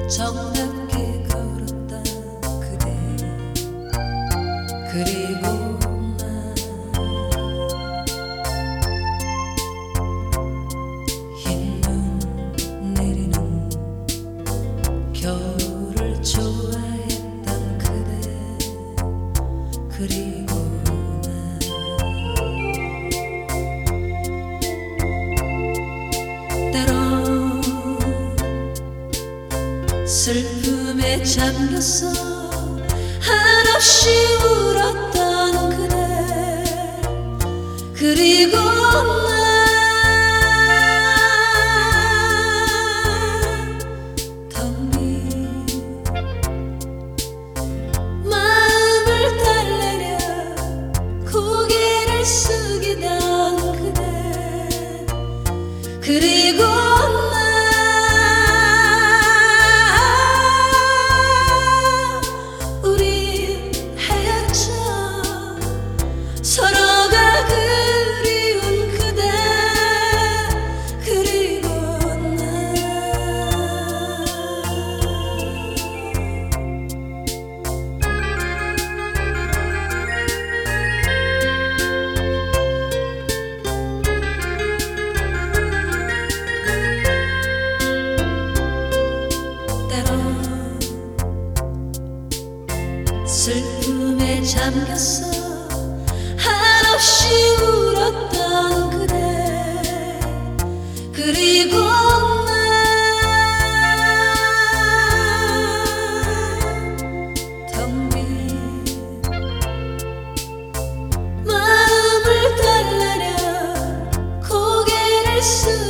정답게 걸었던 그대, 그리고 난 흰 눈 내리는 겨울을 좋아했던 그대, 그리고 난 때론 슬픔에 잠겼어 한없이 울었던 그대, 그리고 난 텅 빈 마음을 달래려 고개를 숙이던 그대, 그리고 서로가 그리운 그대, 그리고 난 때론 슬픔에 잠겼어 한없이 울었던 그대, 그리고 난 텅 빈 마음을 달래려 고개를 숙여